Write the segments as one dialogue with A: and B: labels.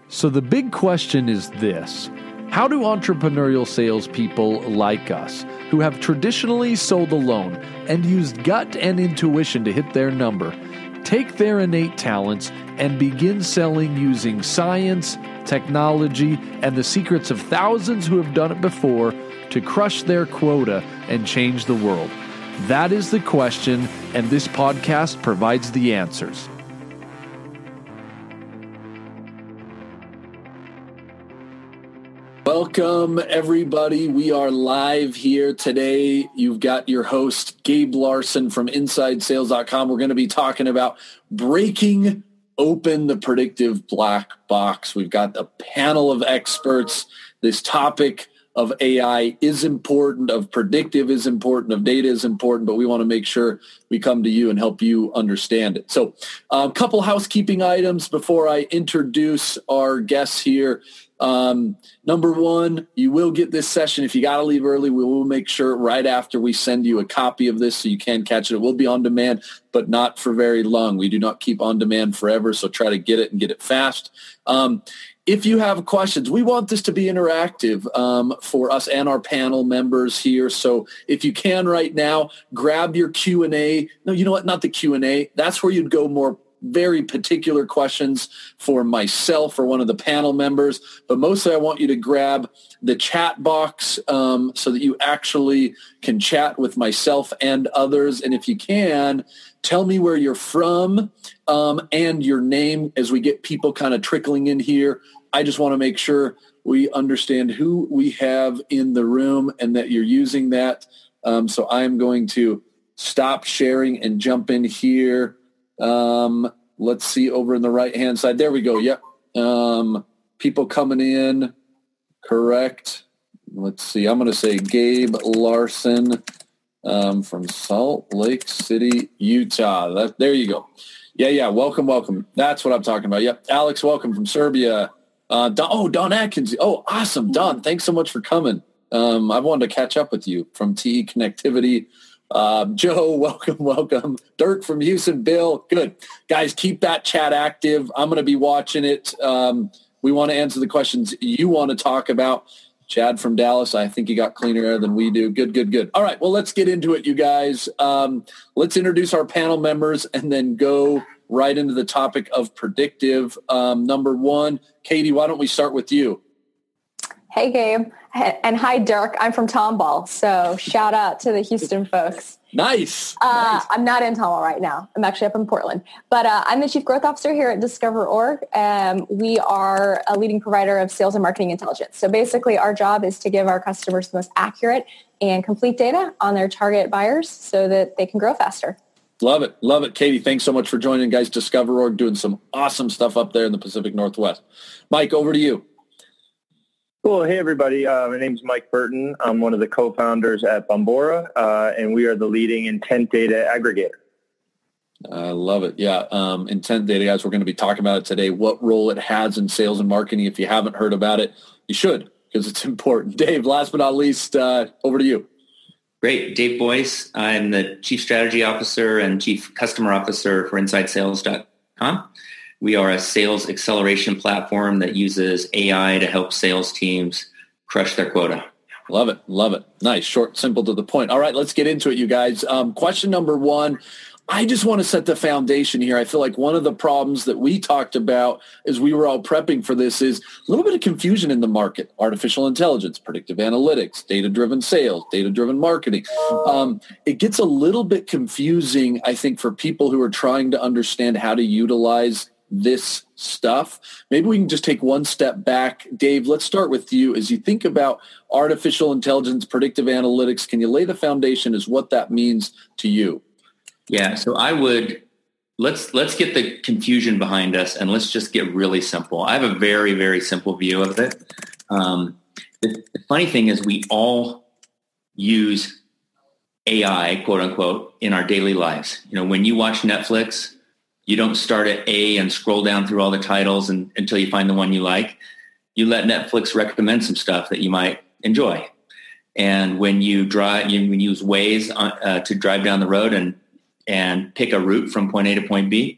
A: So the big question is this: how do entrepreneurial salespeople like us, who have traditionally sold alone and used gut and intuition to hit their number, take their innate talents and begin selling using science, technology, and the secrets of thousands who have done it before to crush their quota and change the world? That is the question, and this podcast provides the answers. Welcome, everybody. We are live here today. You've got your host, Gabe Larson from InsideSales.com. We're going to be talking about breaking open the predictive black box. We've got a panel of experts. This topic of AI is important, of predictive is important, of data is important, but we want to make sure we come to you and help you understand it. So a couple housekeeping items before I introduce our guests here. Number one, you will get this session. If you got to leave early, we will make sure right after we send you a copy of this so you can catch it. It will be on demand, but not for very long. We do not keep on demand forever, so try to get it and get it fast. If you have questions, we want this to be interactive for us and our panel members here. So if you can right now, grab your Q&A. No, you know what? Not the Q&A. That's where you'd go more very particular questions for myself or one of the panel members. But mostly I want you to grab the chat box so that you actually can chat with myself and others. And if you can, tell me where you're from and your name as we get people kind of trickling in here. I just want to make sure we understand who we have in the room and that you're using that. So I'm going to stop sharing and jump in here. Let's see over in the right-hand side. There we go. Yep. People coming in. Correct. Let's see. I'm going to say Gabe Larson from Salt Lake City, Utah. There you go. Yeah. Welcome. That's what I'm talking about. Yep. Alex, welcome from Serbia. Don Atkins. Oh, awesome. Don, thanks so much for coming. I wanted to catch up with you from TE Connectivity. Joe, welcome. Dirk from Houston. Bill, good. Guys, keep that chat active. I'm going to be watching it. We want to answer the questions you want to talk about. Chad from Dallas, I think you got cleaner air than we do. Good. All right, well, let's get into it, you guys. Let's introduce our panel members and then go right into the topic of predictive. Number one, Katie, why don't we start with you?
B: Hey, Gabe. And hi, Dirk. I'm from Tomball, so shout out to the Houston folks.
A: Nice.
B: I'm not in Tomball right now. I'm actually up in Portland. But I'm the Chief Growth Officer here at Discover.org. We are a leading provider of sales and marketing intelligence. So basically, our job is to give our customers the most accurate and complete data on their target buyers so that they can grow faster.
A: Love it. Katie, thanks so much for joining, guys. Discover.org doing some awesome stuff up there in the Pacific Northwest. Mike, over to you.
C: Cool. Hey, everybody. My name is Mike Burton. I'm one of the co-founders at Bombora, and we are the leading intent data aggregator.
A: I love it. Yeah. Intent data, guys, we're going to be talking about it today, what role it has in sales and marketing. If you haven't heard about it, you should, because it's important. Dave, last but not least, over to you.
D: Great. Dave Boyce. I'm the Chief Strategy Officer and Chief Customer Officer for InsideSales.com. We are a sales acceleration platform that uses AI to help sales teams crush their quota.
A: Love it. Nice, short, simple, to the point. All right, let's get into it, you guys. Question number one. I just want to set the foundation here. I feel like one of the problems that we talked about as we were all prepping for this is a little bit of confusion in the market. Artificial intelligence, predictive analytics, data-driven sales, data-driven marketing. It gets a little bit confusing, I think, for people who are trying to understand how to utilize this stuff. Maybe we can just take one step back. Dave, let's start with you. As you think about artificial intelligence, predictive analytics, can you lay the foundation as what that means to you?
D: Yeah, so let's get the confusion behind us and let's just get really simple. I have a very, very simple view of it. The funny thing is we all use AI, quote unquote, in our daily lives. You know, when you watch Netflix, you don't start at A and scroll down through all the titles until you find the one you like. You let Netflix recommend some stuff that you might enjoy. And when you use Waze to drive down the road and pick a route from point A to point B,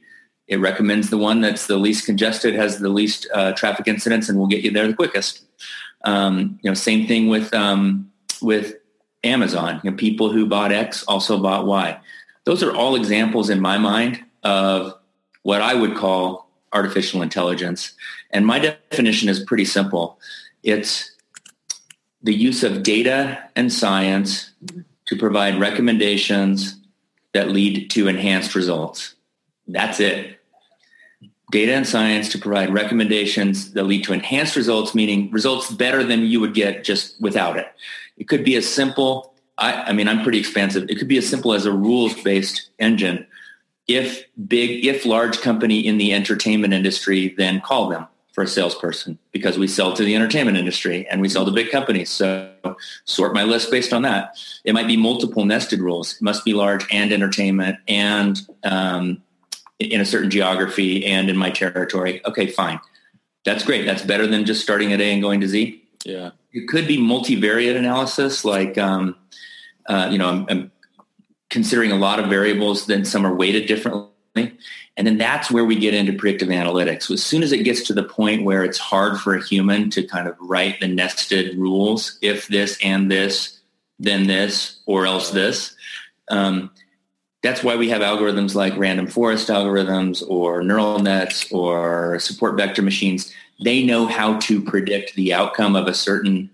D: It recommends the one that's the least congested, has the least traffic incidents, and will get you there the quickest. Same thing with Amazon. People who bought X also bought Y. Those are all examples in my mind of what I would call artificial intelligence. And my definition is pretty simple. It's the use of data and science to provide recommendations that lead to enhanced results. That's it. Data and science to provide recommendations that lead to enhanced results, meaning results better than you would get just without it. It could be as simple, I'm pretty expansive. It could be as simple as a rules-based engine. If large company in the entertainment industry, then call them for a salesperson, because we sell to the entertainment industry and we sell to big companies. So sort my list based on that. It might be multiple nested rules. It must be large and entertainment and in a certain geography and in my territory. Okay, fine. That's great. That's better than just starting at A and going to Z.
A: Yeah.
D: It could be multivariate analysis, like, I'm considering a lot of variables, then some are weighted differently. And then that's where we get into predictive analytics. As soon as it gets to the point where it's hard for a human to kind of write the nested rules, if this and this, then this, or else this, that's why we have algorithms like random forest algorithms or neural nets or support vector machines. They know how to predict the outcome of a certain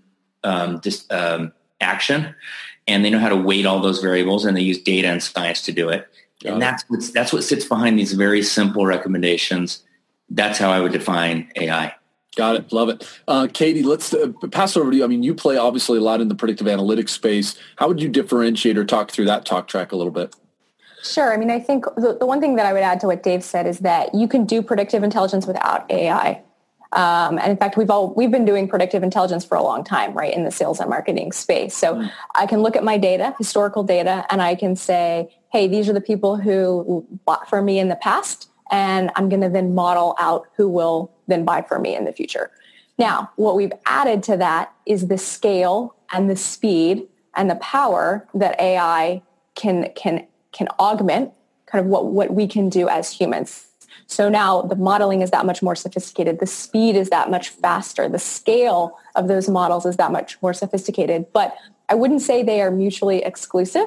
D: action, and they know how to weight all those variables, and they use data and science to do it. And that's what sits behind these very simple recommendations. That's how I would define AI.
A: Got it. Love it. Katie, let's pass over to you. I mean, you play obviously a lot in the predictive analytics space. How would you differentiate or talk through that talk track a little bit?
B: Sure. I mean, I think the one thing that I would add to what Dave said is that you can do predictive intelligence without AI. And in fact, we've been doing predictive intelligence for a long time, right, in the sales and marketing space. So I can look at my data, historical data, and I can say, hey, these are the people who bought from me in the past, and I'm going to then model out who will then buy from me in the future. Now, what we've added to that is the scale and the speed and the power that AI can augment kind of what we can do as humans. So now the modeling is that much more sophisticated. The speed is that much faster. The scale of those models is that much more sophisticated. But I wouldn't say they are mutually exclusive.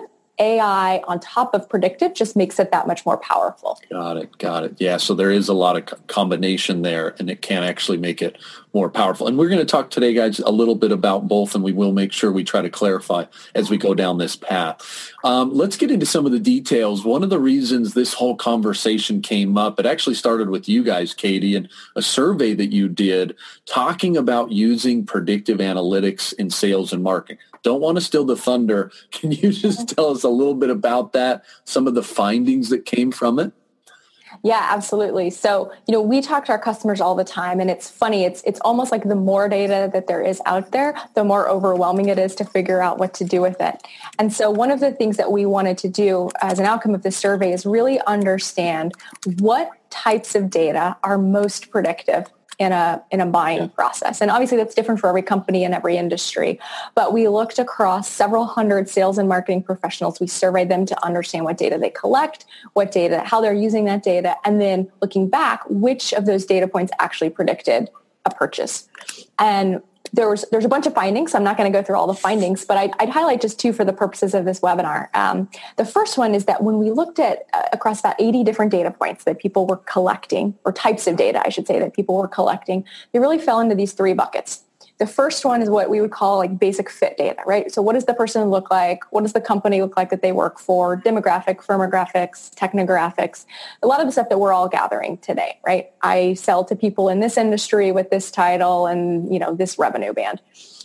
B: AI on top of predictive just makes it that much more powerful.
A: Got it. Yeah, so there is a lot of combination there, and it can actually make it more powerful. And we're going to talk today, guys, a little bit about both, and we will make sure we try to clarify as we go down this path. Let's get into some of the details. One of the reasons this whole conversation came up, it actually started with you guys, Katie, and a survey that you did talking about using predictive analytics in sales and marketing. Don't want to steal the thunder. Can you just tell us a little bit about that, some of the findings that came from it?
B: Yeah, absolutely. So, we talk to our customers all the time, and it's funny. It's almost like the more data that there is out there, the more overwhelming it is to figure out what to do with it. And so one of the things that we wanted to do as an outcome of this survey is really understand what types of data are most predictive in a buying process. And obviously that's different for every company and every industry. But we looked across several hundred sales and marketing professionals. We surveyed them to understand what data they collect, what data, how they're using that data, and then looking back, which of those data points actually predicted a purchase. And there's a bunch of findings. So I'm not going to go through all the findings, but I'd highlight just two for the purposes of this webinar. The first one is that when we looked at across about 80 different data points that people were collecting, or types of data, I should say, that people were collecting, they really fell into these three buckets. The first one is what we would call like basic fit data, right? So what does the person look like? What does the company look like that they work for? Demographic, firmographics, technographics, a lot of the stuff that we're all gathering today, right? I sell to people in this industry with this title and, this revenue band.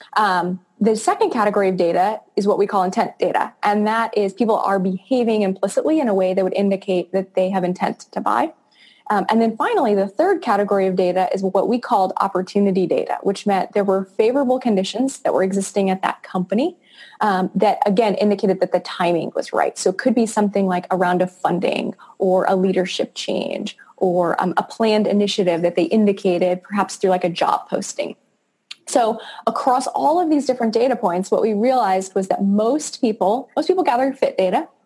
B: The second category of data is what we call intent data. And that is people are behaving implicitly in a way that would indicate that they have intent to buy. And then finally, the third category of data is what we called opportunity data, which meant there were favorable conditions that were existing at that company that, again, indicated that the timing was right. So it could be something like a round of funding or a leadership change or a planned initiative that they indicated perhaps through like a job posting. So across all of these different data points, what we realized was that most people gather fit data.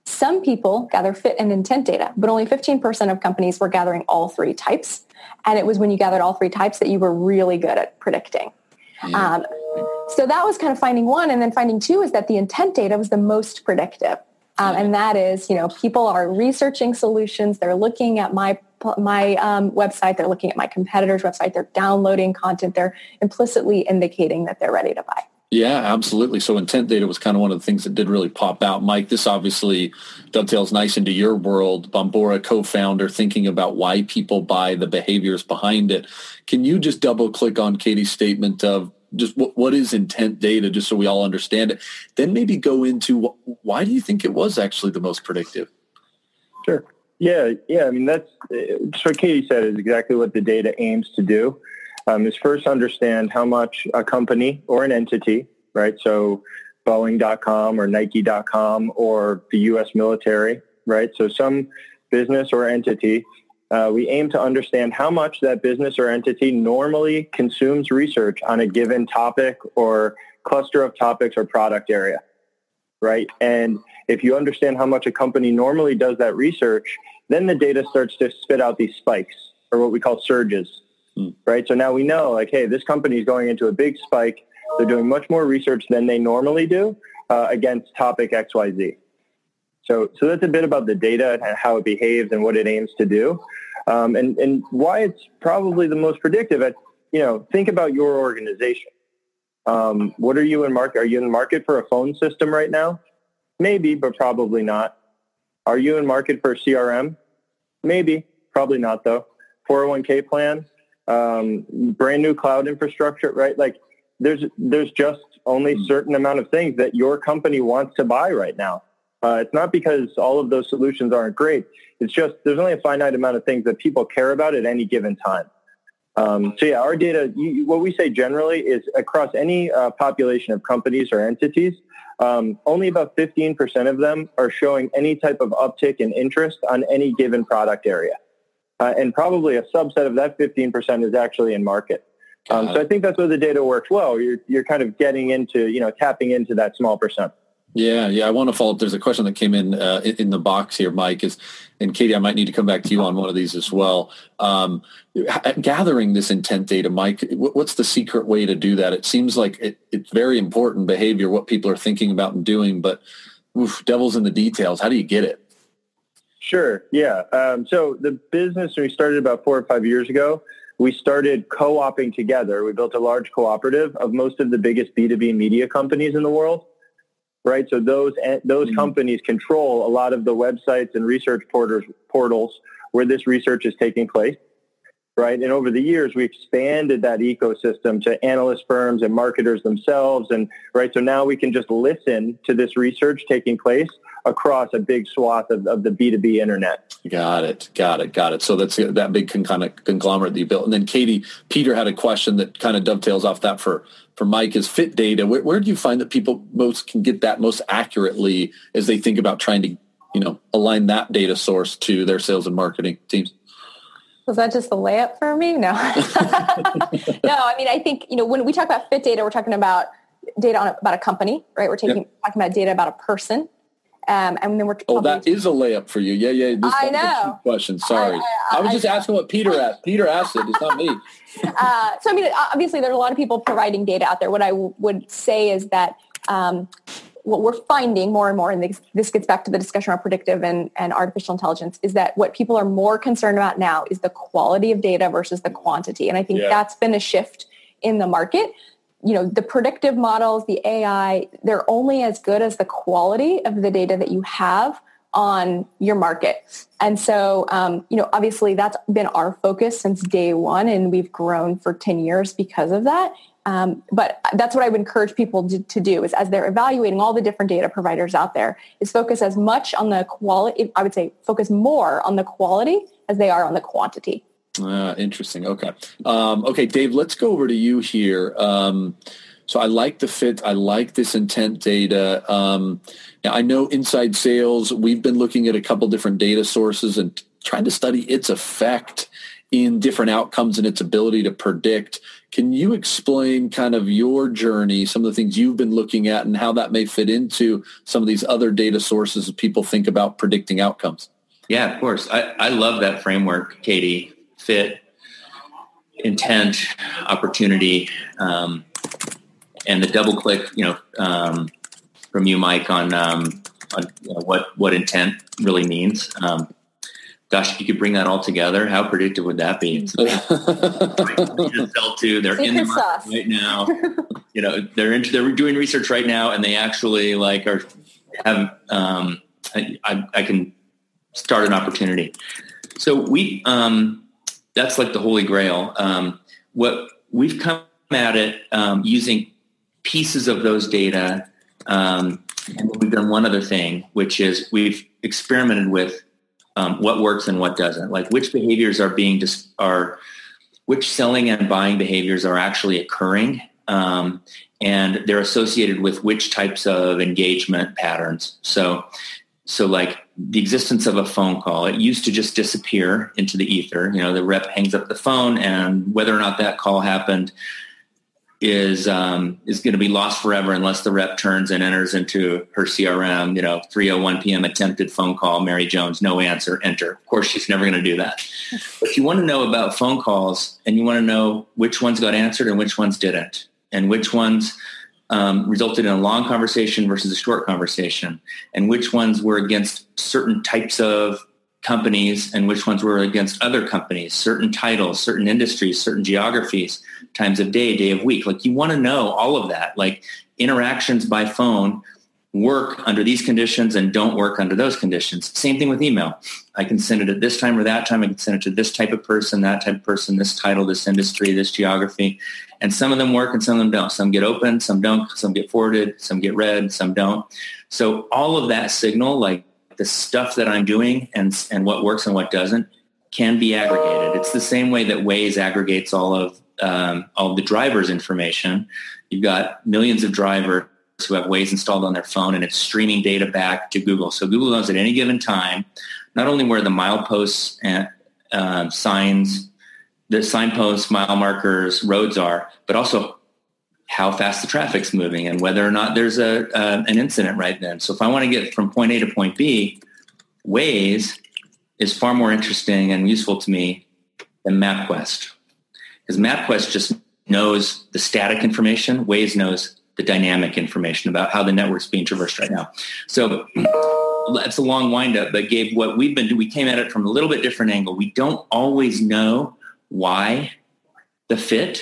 B: Some people gather fit and intent data, but only 15% of companies were gathering all three types. And it was when you gathered all three types that you were really good at predicting. Yeah. So that was kind of finding one. And then finding two is that the intent data was the most predictive. And that is, people are researching solutions. They're looking at my website. They're looking at my competitor's website. They're downloading content. They're implicitly indicating that they're ready to buy.
A: Yeah, absolutely. So intent data was kind of one of the things that did really pop out. Mike, this obviously dovetails nice into your world. Bombora co-founder, thinking about why people buy, the behaviors behind it. Can you just double click on Katie's statement of just what is intent data, just so we all understand it? Then maybe go into why do you think it was actually the most predictive?
C: Sure. Yeah. I mean, that's just what Katie said is exactly what the data aims to do. Is first understand how much a company or an entity, right? So Boeing.com or Nike.com or the U.S. military, right? So some business or entity, we aim to understand how much that business or entity normally consumes research on a given topic or cluster of topics or product area, right? And if you understand how much a company normally does that research, then the data starts to spit out these spikes or what we call surges. Right. So now we know, like, hey, this company is going into a big spike. They're doing much more research than they normally do against topic XYZ. So that's a bit about the data and how it behaves and what it aims to do, and why it's probably the most predictive. Think about your organization. What are you in market? Are you in the market for a phone system right now? Maybe, but probably not. Are you in market for a CRM? Maybe, probably not though. 401k plan. Brand new cloud infrastructure, right? Like there's just only a certain amount of things that your company wants to buy right now. It's not because all of those solutions aren't great. It's just there's only a finite amount of things that people care about at any given time. Our data, what we say generally is across any population of companies or entities, only about 15% of them are showing any type of uptick in interest on any given product area. And probably a subset of that 15% is actually in market. So I think that's where the data works well. You're kind of getting into, tapping into that small percent.
A: Yeah. I want to follow up. There's a question that came in the box here, Mike, and Katie, I might need to come back to you on one of these as well. Gathering this intent data, Mike, what's the secret way to do that? It seems like it's very important behavior, what people are thinking about and doing, but devil's in the details. How do you get it?
C: Sure. Yeah. So the business, when we started about 4 or 5 years ago, we started co-oping together. We built a large cooperative of most of the biggest B2B media companies in the world, right? So those companies control a lot of the websites and research portals where this research is taking place, right? And over the years, we expanded that ecosystem to analyst firms and marketers themselves. And right, so now we can just listen to this research taking place across a big swath of the B2B internet. Got it.
A: So that's that big conglomerate that you built. And then Katie, Peter had a question that kind of dovetails off that for Mike is fit data. Where do you find that people can get that most accurately as they think about trying to, align that data source to their sales and marketing teams?
B: Was that just a layup for me? No. No, I mean, I think, when we talk about fit data, we're talking about data about a company, right? We're talking about data about a person. And then we're
A: that is a layup for you. Yeah.
B: I know.
A: Question. Sorry. I was just asking what Peter asked. Peter asked it. It's not me.
B: So, I mean, obviously there's a lot of people providing data out there. What I would say is that what we're finding more and more, and this gets back to the discussion around predictive and artificial intelligence, is that what people are more concerned about now is the quality of data versus the quantity. And I think that's been a shift in the market. The predictive models, the AI, they're only as good as the quality of the data that you have on your market. And so, obviously that's been our focus since day one, and we've grown for 10 years because of that. But that's what I would encourage people to do is as they're evaluating all the different data providers out there is focus as much on the quality. I would say focus more on the quality as they are on the quantity.
A: Interesting. Okay. Okay, Dave, let's go over to you here. So I like the fit. I like this intent data. Now I know inside sales, we've been looking at a couple different data sources and trying to study its effect in different outcomes and its ability to predict. Can you explain kind of your journey, some of the things you've been looking at and how that may fit into some of these other data sources as people think about predicting outcomes?
D: Yeah, of course. I love that framework, Katie. Fit, intent, opportunity, and the double click, from you, Mike, on what intent really means. Gosh, if you could bring that all together, how predictive would that be? They're in the market right now. They're doing research right now, and they actually I can start an opportunity. So that's like the holy grail. What we've come at it using pieces of those data, and we've done one other thing, which is we've experimented with what works and what doesn't. Like which behaviors which selling and buying behaviors are actually occurring, and they're associated with which types of engagement patterns. So like the existence of a phone call, it used to just disappear into the ether. The rep hangs up the phone, and whether or not that call happened is going to be lost forever unless the rep turns and enters into her CRM, 3:01 p.m. attempted phone call, Mary Jones, no answer, enter. Of course, she's never going to do that. But you want to know about phone calls, and you want to know which ones got answered and which ones didn't, and which ones resulted in a long conversation versus a short conversation, and which ones were against certain types of companies and which ones were against other companies, certain titles, certain industries, certain geographies, times of day of week. Like you want to know all of that. Like interactions by phone work under these conditions and don't work under those conditions. Same thing with email. I can send it at this time or that time. I can send it to this type of person, that type of person, this title, this industry, this geography. And some of them work and some of them don't. Some get opened, some don't, some get forwarded, some get read, some don't. So all of that signal, like the stuff that I'm doing and what works and what doesn't, can be aggregated. It's the same way that Waze aggregates all of the driver's information. You've got millions of drivers who have Waze installed on their phone, and it's streaming data back to Google. So Google knows at any given time, not only where the mileposts and signs, the signposts, mile markers, roads are, but also how fast the traffic's moving and whether or not there's an incident right then. So if I want to get from point A to point B, Waze is far more interesting and useful to me than MapQuest. Because MapQuest just knows the static information. Waze knows the dynamic information about how the network's being traversed right now. So that's a long windup, but Gabe, what we've been doing, we came at it from a little bit different angle. We don't always know why the fit,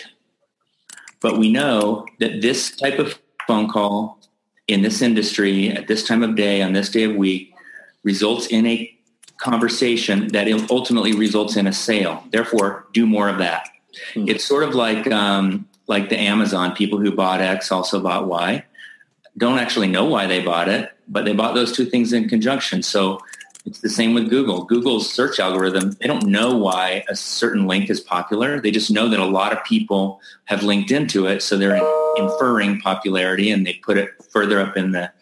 D: but we know that this type of phone call in this industry at this time of day, on this day of week, results in a conversation that ultimately results in a sale. Therefore, do more of that. It's sort of like the Amazon people who bought X also bought Y. Don't actually know why they bought it, but they bought those two things in conjunction. So it's the same with Google. Google's search algorithm, they don't know why a certain link is popular. They just know that a lot of people have linked into it. So they're inferring popularity, and they put it further up in the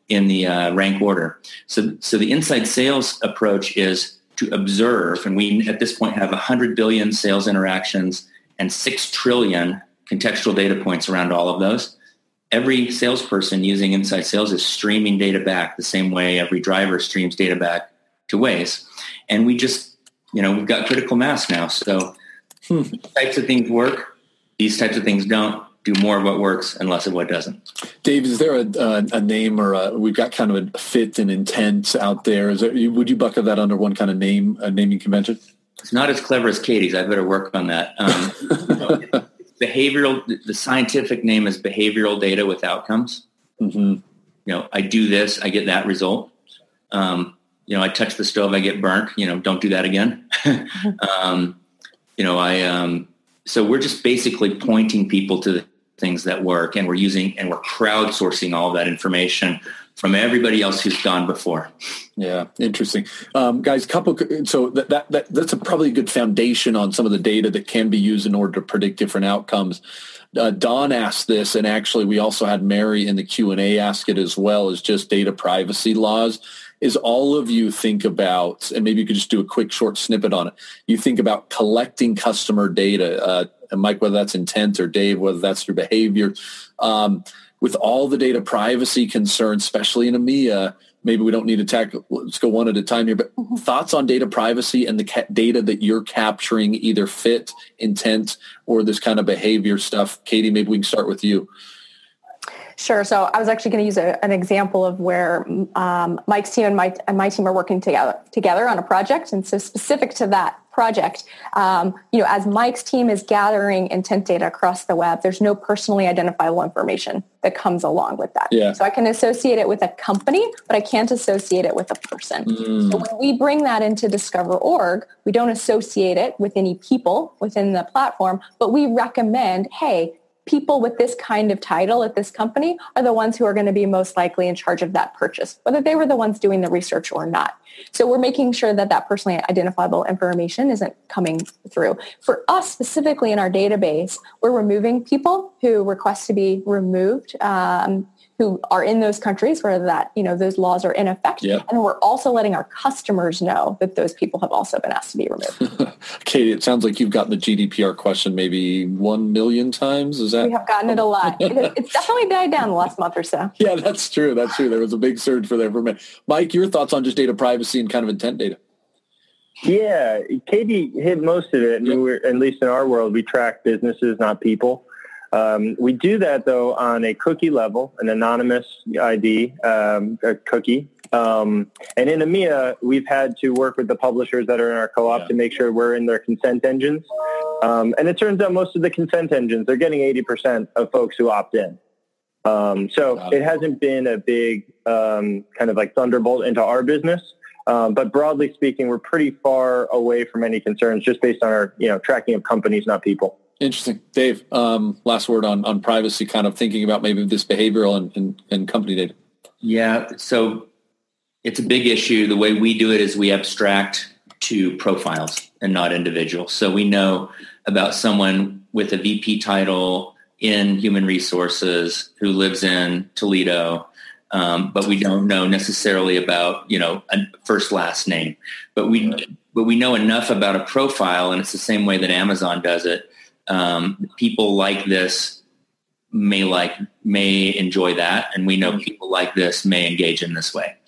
D: rank order. So the inside sales approach is to observe, and we at this point have 100 billion sales interactions and 6 trillion contextual data points around all of those. Every salesperson using inside sales is streaming data back the same way every driver streams data back to Waze. And we just, we've got critical mass now. So these types of things work. These types of things don't. Do more of what works and less of what doesn't.
A: Dave, is there a name or we've got kind of a fit and intent out there? Would you bucket that under one kind of naming convention?
D: It's not as clever as Katie's. I better work on that. Behavioral, the scientific name is behavioral data with outcomes. Mm-hmm. I do this, I get that result. I touch the stove, I get burnt. Don't do that again. So we're just basically pointing people to the things that work, and we're crowdsourcing all of that information from everybody else who's gone before.
A: Yeah, interesting. Guys, so that's probably a good foundation on some of the data that can be used in order to predict different outcomes. Don asked this, and actually we also had Mary in the Q&A ask it as well, is just data privacy laws. is all of you think about, and maybe you could just do a quick short snippet on it. You think about collecting customer data, and Mike, whether that's intent, or Dave, whether that's through behavior, with all the data privacy concerns, especially in EMEA. Maybe we don't need to tackle, let's go one at a time here, but thoughts on data privacy and the data that you're capturing, either fit, intent, or this kind of behavior stuff. Katie, maybe we can start with you.
B: Sure. So I was actually going to use an example of where Mike's team and my team are working together on a project. And so specific to that project, as Mike's team is gathering intent data across the web, there's no personally identifiable information that comes along with that.
A: Yeah.
B: So I can associate it with a company, but I can't associate it with a person. So when we bring that into Discover.org, we don't associate it with any people within the platform, but we recommend, hey, people with this kind of title at this company are the ones who are going to be most likely in charge of that purchase, whether they were the ones doing the research or not. So we're making sure that that personally identifiable information isn't coming through. For us specifically in our database, we're removing people who request to be removed, who are in those countries where that, those laws are in effect.
A: Yep.
B: And we're also letting our customers know that those people have also been asked to be removed.
A: Katie, it sounds like you've gotten the GDPR question maybe 1 million times. Is that?
B: We have gotten it a lot. It's definitely died down the last month or so.
A: Yeah, that's true. That's true. There was a big surge for that for a minute. Mike, your thoughts on just data privacy and kind of intent data?
C: Yeah, Katie hit most of it. Yep. At least in our world, we track businesses, not people. We do that, though, on a cookie level, an anonymous ID, a cookie. And in EMEA, we've had to work with the publishers that are in our co-op to make sure we're in their consent engines. And it turns out most of the consent engines, they're getting 80% of folks who opt in. So it hasn't been a big kind of like thunderbolt into our business. But broadly speaking, we're pretty far away from any concerns just based on our tracking of companies, not people.
A: Interesting. Dave, last word on privacy, kind of thinking about maybe this behavioral and company data.
D: Yeah, so it's a big issue. The way we do it is we abstract to profiles and not individuals. So we know about someone with a VP title in human resources who lives in Toledo, but we don't know necessarily about, a first last name. But we know enough about a profile, and it's the same way that Amazon does it. People like this may enjoy that, and we know people like this may engage in this way.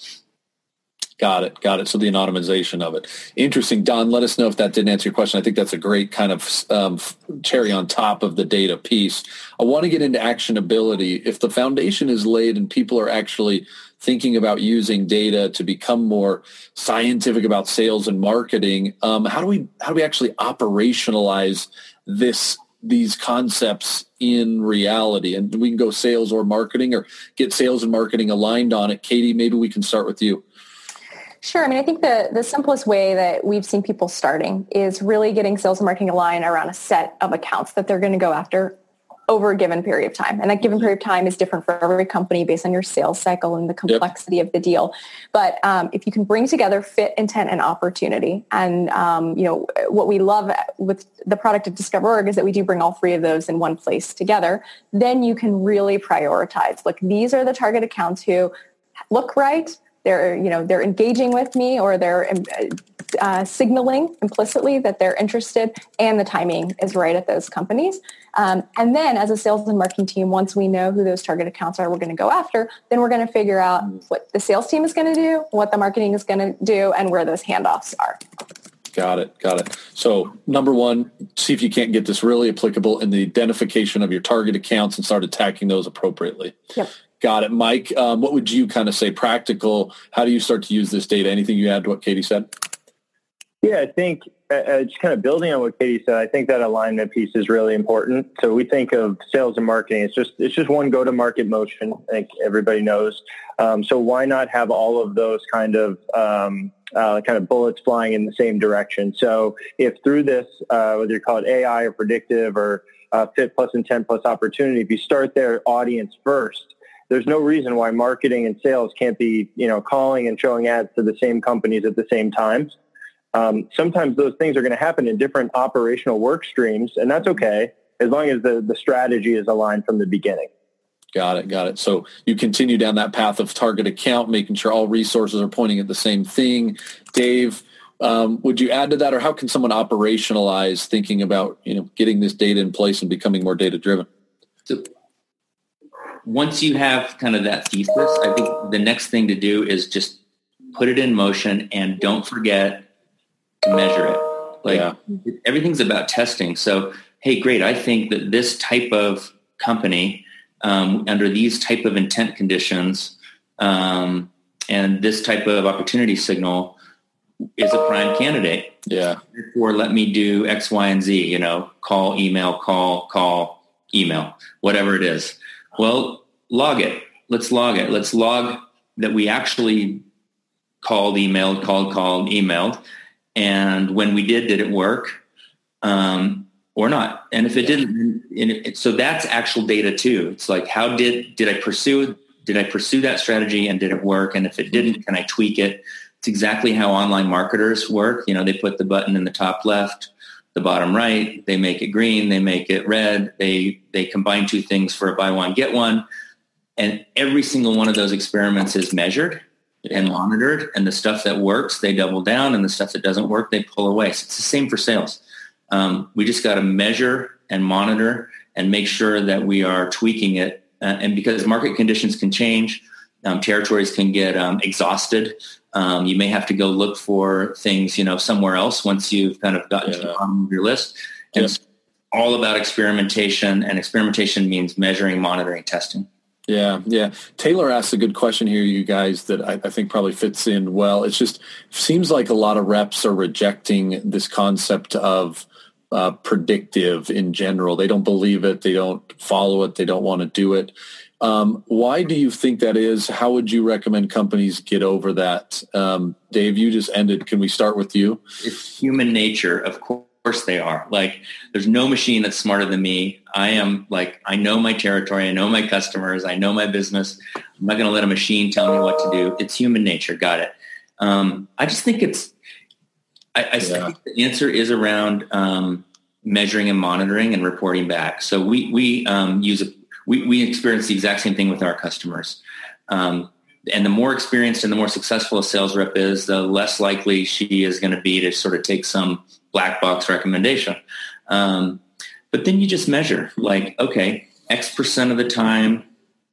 A: Got it. So the anonymization of it. Interesting. Don, let us know if that didn't answer your question. I think that's a great kind of cherry on top of the data piece. I want to get into actionability. If the foundation is laid and people are actually thinking about using data to become more scientific about sales and marketing, how do we actually operationalize these concepts in reality? And we can go sales or marketing, or get sales and marketing aligned on it. Katie, maybe we can start with you.
B: Sure. I mean, I think the simplest way that we've seen people starting is really getting sales and marketing aligned around a set of accounts that they're going to go after over a given period of time. And that given period of time is different for every company based on your sales cycle and the complexity of the deal. But if you can bring together fit, intent, and opportunity, and what we love with the product of Discover.org is that we do bring all three of those in one place together, then you can really prioritize. Look, these are the target accounts who look right. They're engaging with me, or they're signaling implicitly that they're interested, and the timing is right at those companies. And then as a sales and marketing team, once we know who those target accounts are, we're going to go after, then we're going to figure out what the sales team is going to do, what the marketing is going to do, and where those handoffs are.
A: Got it. So number one, see if you can't get this really applicable in the identification of your target accounts and start attacking those appropriately.
B: Yep.
A: Got it. Mike, what would you kind of say practical? How do you start to use this data? Anything you add to what Katie said?
C: Yeah, I think just kind of building on what Katie said, I think that alignment piece is really important. So we think of sales and marketing. It's just one go-to-market motion. I think everybody knows. So why not have all of those kind of bullets flying in the same direction? So if through this, whether you call it AI or predictive or fit plus intent plus opportunity, if you start their audience first, there's no reason why marketing and sales can't be, calling and showing ads to the same companies at the same time. Sometimes those things are going to happen in different operational work streams, and that's okay as long as the strategy is aligned from the beginning.
A: Got it. So you continue down that path of target account, making sure all resources are pointing at the same thing. Dave, would you add to that, or how can someone operationalize thinking about, getting this data in place and becoming more data driven?
D: So once you have kind of that thesis, I think the next thing to do is just put it in motion and don't forget to measure it. Everything's about testing. So, hey, great. I think that this type of company under these type of intent conditions and this type of opportunity signal is a prime candidate.
A: Yeah.
D: Or let me do X, Y, and Z, call, email, email, whatever it is. Well, log it. Let's log it. Let's log that we actually called, emailed. And when we did it work or not? And if it didn't, so that's actual data too. It's like, how did I pursue that strategy and did it work? And if it didn't, can I tweak it? It's exactly how online marketers work. They put the button in the top left, the bottom right, they make it green, they make it red, they combine two things for a buy one, get one. And every single one of those experiments is measured and monitored, and the stuff that works, they double down, and the stuff that doesn't work, they pull away. So it's the same for sales. We just got to measure and monitor and make sure that we are tweaking it. And because market conditions can change, territories can get exhausted. You may have to go look for things, somewhere else once you've kind of gotten to the bottom of your list. And it's all about experimentation, and experimentation means measuring, monitoring, testing.
A: Yeah. Taylor asked a good question here, you guys, that I think probably fits in well. It's just seems like a lot of reps are rejecting this concept of predictive in general. They don't believe it. They don't follow it. They don't want to do it. Why do you think that is? How would you recommend companies get over that? Dave, you just ended. Can we start with you?
D: It's human nature. Of course they are. Like, there's no machine that's smarter than me. I know my territory. I know my customers. I know my business. I'm not going to let a machine tell me what to do. It's human nature. Got it. I just think I think the answer is around measuring and monitoring and reporting back. So we experience the exact same thing with our customers. And the more experienced and the more successful a sales rep is, the less likely she is going to be to sort of take some black box recommendation. But then you just measure, like, okay, X% of the time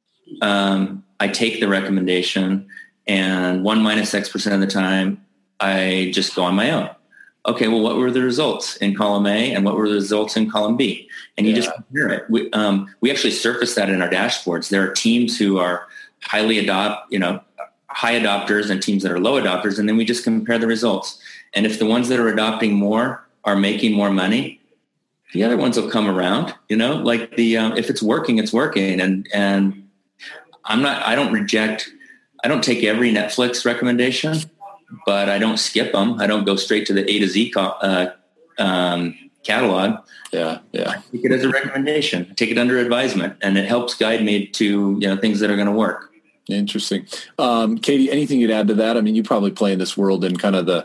D: I take the recommendation, and 1 minus X% of the time I just go on my own. Okay, well, what were the results in column A and what were the results in column B? And you just compare it. We actually surface that in our dashboards. There are teams who are high adopters and teams that are low adopters, and then we just compare the results. And if the ones that are adopting more are making more money, the other ones will come around. Like if it's working, it's working. And I don't take every Netflix recommendation, but I don't skip them. I don't go straight to the A to Z catalog.
A: Yeah.
D: I take it as a recommendation. I take it under advisement, and it helps guide me to things that are going to work.
A: Interesting. Katie, anything you'd add to that? I mean, you probably play in this world in kind of the,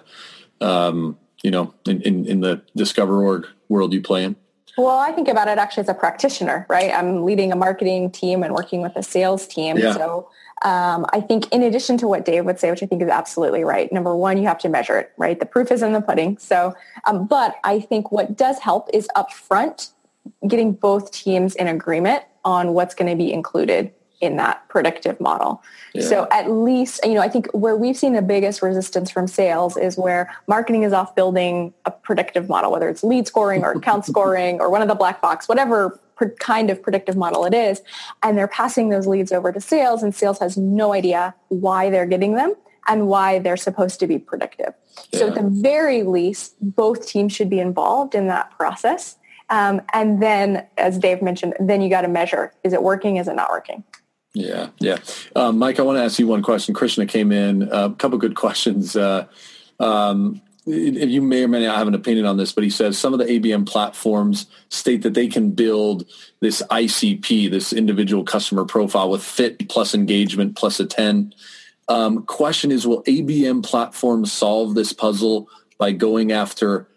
A: in the Discover Org world you play in.
B: Well, I think about it actually as a practitioner, right? I'm leading a marketing team and working with a sales team.
A: Yeah.
B: So I think in addition to what Dave would say, which I think is absolutely right, number one, you have to measure it, right? The proof is in the pudding. So, but I think what does help is upfront getting both teams in agreement on what's going to be included in that predictive model. Yeah. So at least, I think where we've seen the biggest resistance from sales is where marketing is off building a predictive model, whether it's lead scoring or account scoring or one of the black box, whatever kind of predictive model it is. And they're passing those leads over to sales, and sales has no idea why they're getting them and why they're supposed to be predictive. Yeah. So at the very least, both teams should be involved in that process. And then, as Dave mentioned, then you got to measure. Is it working? Is it not working?
A: Yeah. Mike, I want to ask you one question. Krishna came in, a couple good questions. You may or may not have an opinion on this, but he says some of the ABM platforms state that they can build this ICP, this individual customer profile, with fit plus engagement plus attend. Question is, will ABM platforms solve this puzzle by going after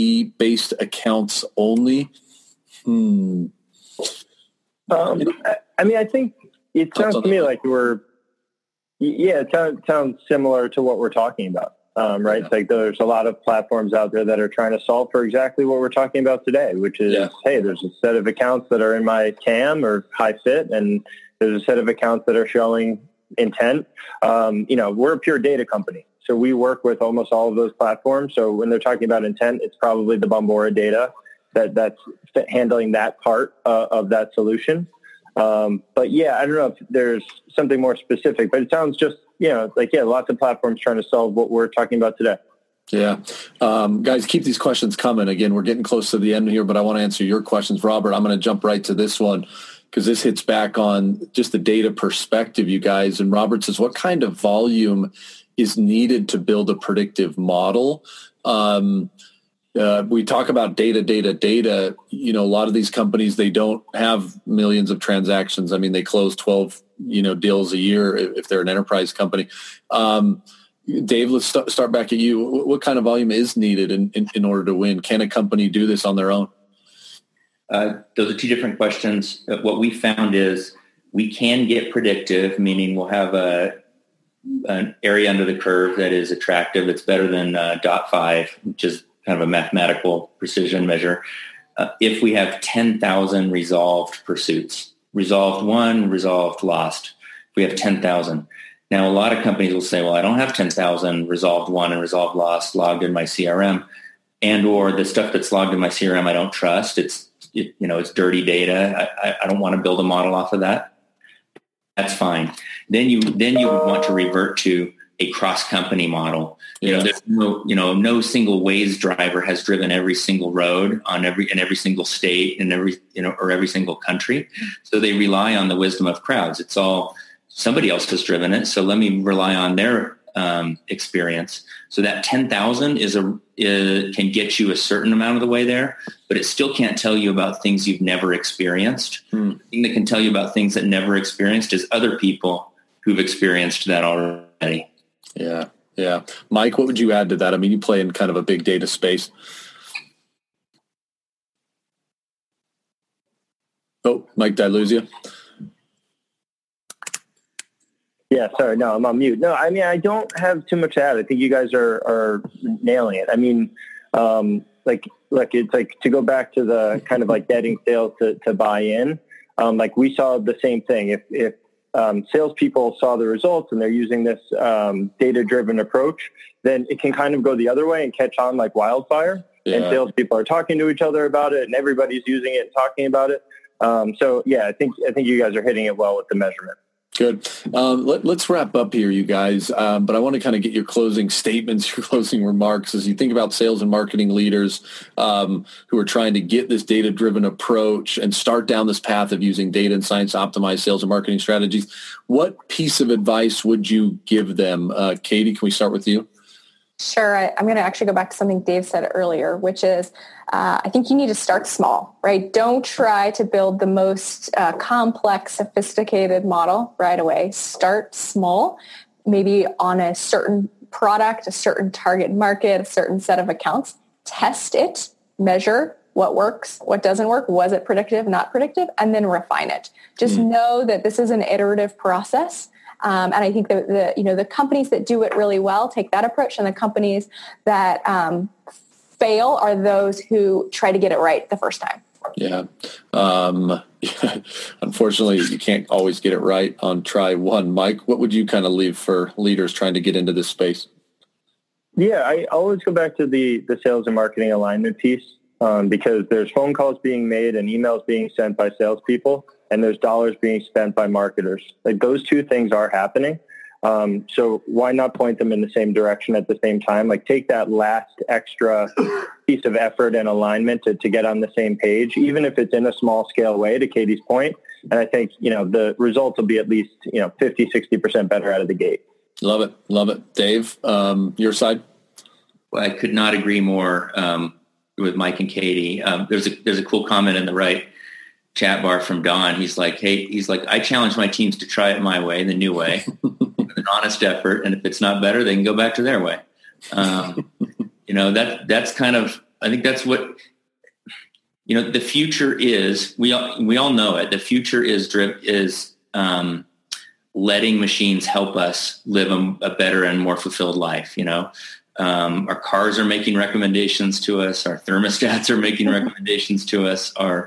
A: ICP-based accounts only?
C: I mean, I think it sounds to me like it sounds similar to what we're talking about, right?
A: Yeah.
C: It's like there's a lot of platforms out there that are trying to solve for exactly what we're talking about today, which is, hey, there's a set of accounts that are in my TAM or high fit, and there's a set of accounts that are showing intent. We're a pure data company, so we work with almost all of those platforms. So when they're talking about intent, it's probably the Bombora data that's handling that part of that solution. But yeah, I don't know if there's something more specific, but it sounds just, lots of platforms trying to solve what we're talking about today.
A: Yeah. Guys, keep these questions coming. Again, we're getting close to the end here, but I want to answer your questions. Robert, I'm going to jump right to this one because this hits back on just the data perspective, you guys. And Robert says, what kind of volume is needed to build a predictive model? We talk about data. A lot of these companies, they don't have millions of transactions. I mean, they close 12, deals a year if they're an enterprise company. Dave, let's start back at you. What kind of volume is needed in order to win? Can a company do this on their own?
D: Those are two different questions. What we found is we can get predictive, meaning we'll have an area under the curve that is attractive. It's better than 0.5, which is kind of a mathematical precision measure. If we have 10,000 resolved pursuits, resolved won, resolved lost, if we have 10,000. Now, a lot of companies will say, well, I don't have 10,000 resolved won and resolved lost logged in my CRM, and or the stuff that's logged in my CRM I don't trust. It's dirty data. I don't want to build a model off of that. That's fine. Then you would want to revert to a cross-company model. There's no single Waze driver has driven every single road in every single state and every single country. So they rely on the wisdom of crowds. It's all somebody else has driven it, so let me rely on their experience. So that 10,000 can get you a certain amount of the way there, but it still can't tell you about things you've never experienced. The thing that can tell you about things that never experienced is other people who've experienced that already.
A: Yeah. Mike, what would you add to that? I mean, you play in kind of a big data space. Oh, Mike, did I lose you?
C: Yeah, sorry. No, I'm on mute. No, I mean, I don't have too much to add. I think you guys are nailing it. I mean, it's like to go back to the kind of like getting sales to buy in. We saw the same thing. If salespeople saw the results and they're using this data-driven approach, then it can kind of go the other way and catch on like wildfire. Yeah. And salespeople are talking to each other about it, and everybody's using it and talking about it. I think you guys are hitting it well with the measurement.
A: Good. Let's wrap up here, you guys. But I want to kind of get your closing statements, your closing remarks as you think about sales and marketing leaders who are trying to get this data-driven approach and start down this path of using data and science to optimize sales and marketing strategies. What piece of advice would you give them? Katie, can we start with you?
B: Sure. I'm going to actually go back to something Dave said earlier, which is I think you need to start small, right? Don't try to build the most complex, sophisticated model right away. Start small, maybe on a certain product, a certain target market, a certain set of accounts. Test it, measure what works, what doesn't work, was it predictive, not predictive, and then refine it. Just know that this is an iterative process. And I think the companies that do it really well take that approach, and the companies that fail are those who try to get it right the first time.
A: Yeah. Unfortunately, you can't always get it right on try one. Mike, what would you kind of leave for leaders trying to get into this space?
C: Yeah, I always go back to the sales and marketing alignment piece because there's phone calls being made and emails being sent by salespeople, and there's dollars being spent by marketers. Like those two things are happening. So why not point them in the same direction at the same time? Like take that last extra piece of effort and alignment to get on the same page, even if it's in a small scale way, to Katie's point. And I think, the results will be at least, 50, 60% better out of the gate.
A: Love it. Love it. Dave, your side?
D: Well, I could not agree more with Mike and Katie. There's a cool comment in the right chat bar from Don. He's like, I challenge my teams to try it my way, the new way, with an honest effort. And if it's not better, they can go back to their way. That's kind of, I think that's what the future is, we all know it. The future is letting machines help us live a better and more fulfilled life. Our cars are making recommendations to us. Our thermostats are making recommendations to us.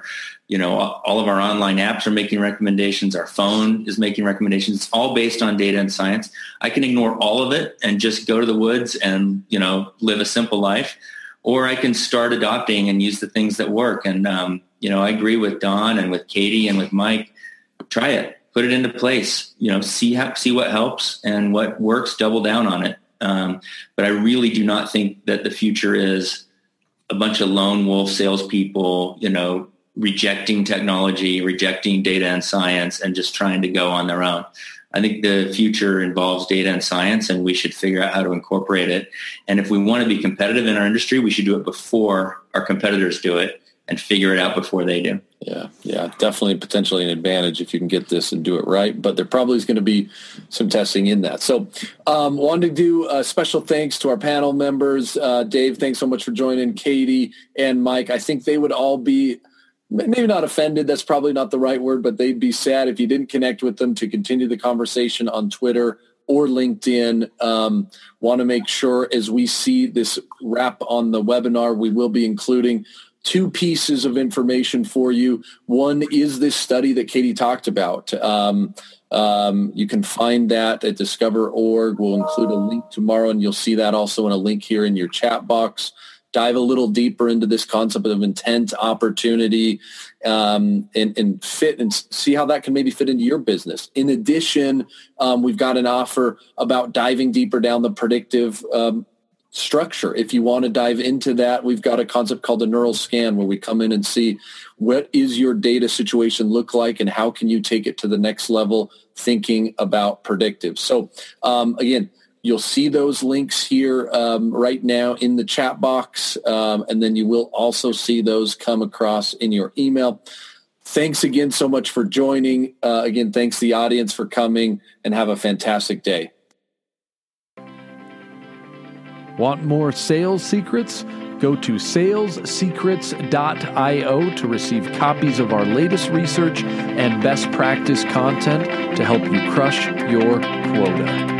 D: All of our online apps are making recommendations. Our phone is making recommendations. It's all based on data and science. I can ignore all of it and just go to the woods and, live a simple life, or I can start adopting and use the things that work. And, I agree with Don and with Katie and with Mike. Try it. Put it into place, see what helps, and what works, double down on it. But I really do not think that the future is a bunch of lone wolf salespeople, rejecting technology, rejecting data and science, and just trying to go on their own. I think the future involves data and science, and we should figure out how to incorporate it. And if we want to be competitive in our industry, we should do it before our competitors do it and figure it out before they do.
A: Yeah, definitely potentially an advantage if you can get this and do it right, but there probably is going to be some testing in that. So wanted to do a special thanks to our panel members. Dave, thanks so much for joining. Katie and Mike, I think they would all be maybe not offended, that's probably not the right word, but they'd be sad if you didn't connect with them to continue the conversation on Twitter or LinkedIn. Want to make sure as we see this wrap on the webinar, we will be including 2 pieces of information for you. One is this study that Katie talked about. You can find that at discover.org. We'll include a link tomorrow, and you'll see that also in a link here in your chat box. Dive a little deeper into this concept of intent, opportunity, and fit, and see how that can maybe fit into your business. In addition, we've got an offer about diving deeper down the predictive structure. If you want to dive into that, we've got a concept called the neural scan, where we come in and see what is your data situation look like and how can you take it to the next level thinking about predictive. So again, you'll see those links here right now in the chat box, and then you will also see those come across in your email. Thanks again so much for joining. Again, thanks to the audience for coming, and have a fantastic day.
E: Want more sales secrets? Go to salessecrets.io to receive copies of our latest research and best practice content to help you crush your quota.